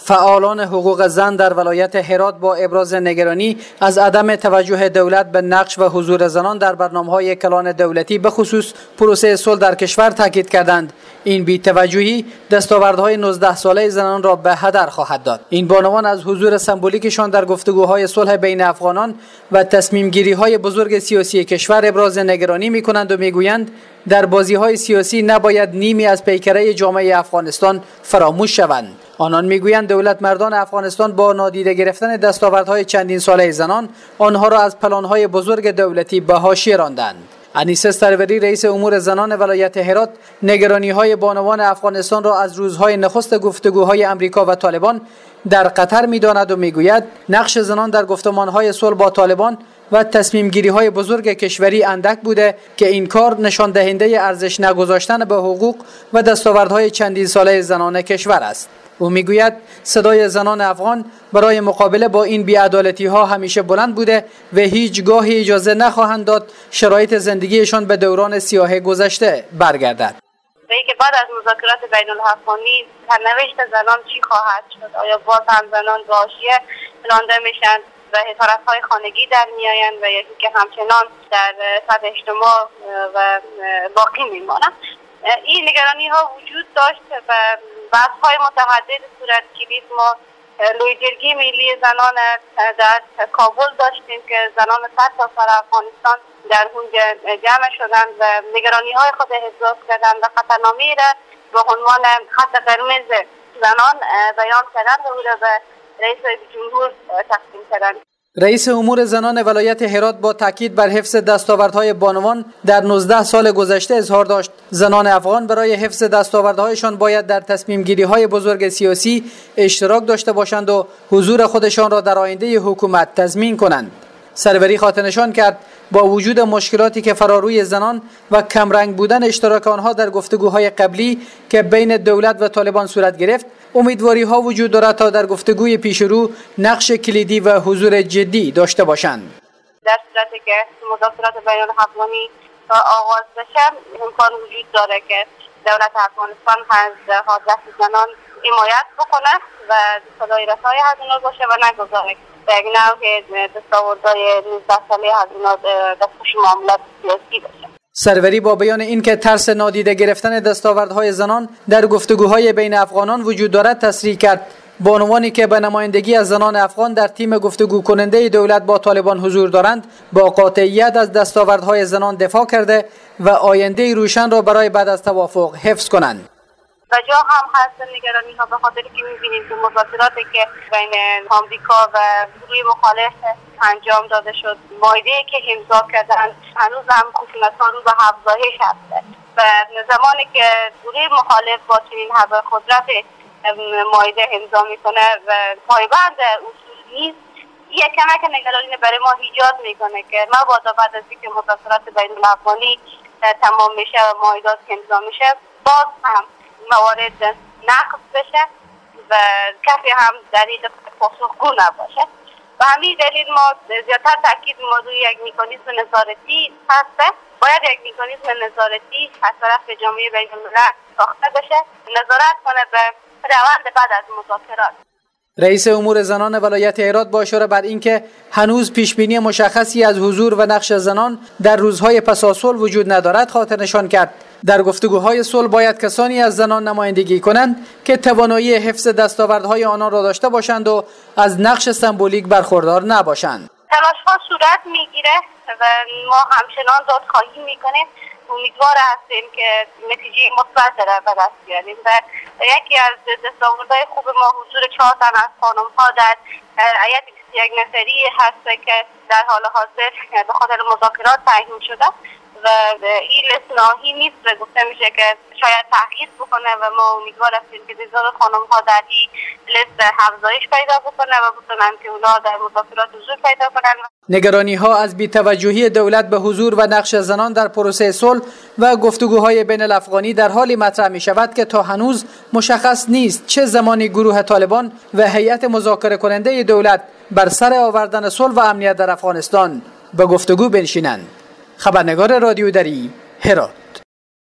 فعالان حقوق زن در ولایت هرات با ابراز نگرانی از عدم توجه دولت به نقش و حضور زنان در برنامه‌های کلان دولتی به خصوص پروسه صلح در کشور تاکید کردند. این بی‌توجهی دستاوردهای 19 ساله زنان را به هدر خواهد داد. این بانوان از حضور سمبولیکشان در گفتگوهای صلح بین افغانان و تصمیم گیری‌های بزرگ سیاسی کشور ابراز نگرانی می‌کنند و می‌گویند در بازی‌های سیاسی نباید نیمی از پیکره جامعه افغانستان فراموش شوند. آنان میگویند دولت مردان افغانستان با نادیده گرفتن دستاوردهای چندین ساله زنان آنها را از پلان‌های بزرگ دولتی به حاشیه راندند. انیسه سروری رئیس امور زنان ولایت هرات نگرانی‌های بانوان افغانستان را از روزهای نخست گفتگوهای امریکا و طالبان در قطر می‌داند و میگوید نقش زنان در گفتمان‌های صلح با طالبان و تصمیم گیری‌های بزرگ کشوری اندک بوده که این کار نشان دهنده ارزش نگذاشتن به حقوق و دستاوردهای چندین ساله زنان کشور است. او میگوید صدای زنان افغان برای مقابله با این بی‌عدالتی‌ها همیشه بلند بوده و هیچگاهی اجازه نخواهند داد شرایط زندگیشان به دوران سیاه گذشته برگردد. که بعد از مذاکرات بین الافغانی سرنوشت زنان چی خواهد شد؟ آیا باز هم زنان به حاشیه رانده میشن و حسارت‌های خانگی در میآیند و یکی که همچنان در سطح اجتماع و باقی میمانند؟ این نگرانی ها وجود داشت و بحث‌های متعدد صورت گرفت. ما لویجرگی ملی زنان در کابل داشتیم که زنان سرتاسر افغانستان در اونجا جمع شدند و نگرانی‌های خود ابراز کردند و خطرنامه‌ای را به عنوان خط قرمز زنان بیان کردند و او را به رئیس جمهور تقدیم کردند. رئیس امور زنان ولایت هرات با تاکید بر حفظ دستاوردهای بانوان در 19 سال گذشته اظهار داشت زنان افغان برای حفظ دستاوردهایشان باید در تصمیم گیری‌های بزرگ سیاسی اشتراک داشته باشند و حضور خودشان را در آینده حکومت تضمین کنند. سروری خاطرنشان کرد با وجود مشکلاتی که فراروی زنان و کمرنگ بودن اشتراک آنها در گفتگوهای قبلی که بین دولت و طالبان صورت گرفت، امیدواری ها وجود دارد تا در گفتگوی پیش رو نقش کلیدی و حضور جدی داشته باشند. در صورتی که مذاکرات بین الافغانی آغاز بشه امکان وجود داره که دولت افغانستان از حاضر زنان حمایت بکنه و صدای رسای از اونا باشه و نگذاره به یک نوع که دستاوردهای 19 ساله از اونا دستخوش معاملات سیاسی بشه. سروری با بیان این که ترس نادیده گرفتن دستاوردهای زنان در گفتگوهای بین افغانان وجود دارد تصریح کرد بانوانی که به نمایندگی از زنان افغان در تیم گفتگو کننده دولت با طالبان حضور دارند با قاطعیت از دستاوردهای زنان دفاع کرده و آینده روشن را برای بعد از توافق حفظ کنند. و جا هم هست نگرانی ها به خاطر که می‌بینیم که مذاکراتی که بین آمریکا و گروه مخالف انجام داده شد مایده‌ای که امضا کردند هنوز هم خشونت‌ها رو به افزایش هست و زمانی که گروه مخالف با چنین قدرت مایده امضا میکنه و پایبند اصول نیست یک کمک نگرانی برای ما ایجاد میکنه که مبادا بعد از اینکه مذاکرات بین الافغانی تمام میشه و معاهدات که امضا میشه باز هم موارد نقض بشه و کسی هم در این پاسخگو نباشه. و همین دلیل ما زیادتر تاکید موضوع یک مکانیزم نظارتی هسته. باید یک مکانیزم نظارتی از طرف جامعه بین الملل ساخته بشه نظارت کنه به روند بعد از مذاکرات. رئیس امور زنان ولایت هرات با اشاره بر اینکه هنوز پیشبینی مشخصی از حضور و نقش زنان در روزهای پس از صلح وجود ندارد خاطر نشان کرد در گفتگوهای صلح باید کسانی از زنان نمایندگی کنند که توانایی حفظ دستاوردهای آنان را داشته باشند و از نقش سمبولیک برخوردار نباشند. تلاش‌ها صورت میگیره و ما همچنان دادخواهی میکنیم. امیدوار هستیم که نتیجه مثبت را به دست بیاریم و یکی از دستاوردهای خوب ما حضور 4 تن از خانم‌ها در هیئت 21 نفری هست که در حال حاضر به خاطر مذاکرات تعیین شده و این لیست نهایی نیست و گفته میشه که شاید تغییر بکنه و ما امیدوار هستیم که تعداد خانم‌ها در این لیست افزایش پیدا بکنه و بتونن که اونا در مذاکرات حضور پیدا کنن. نگرانی‌ها از بی‌توجهی دولت به حضور و نقش زنان در پروسه صلح و گفتگوهای بین الافغانی در حالی مطرح می‌شود که تا هنوز مشخص نیست چه زمانی گروه طالبان و هیئت مذاکره کننده دولت بر سر آوردن صلح و امنیت در افغانستان به گفتگو بنشینند. خبرنگار رادیو دری هرات.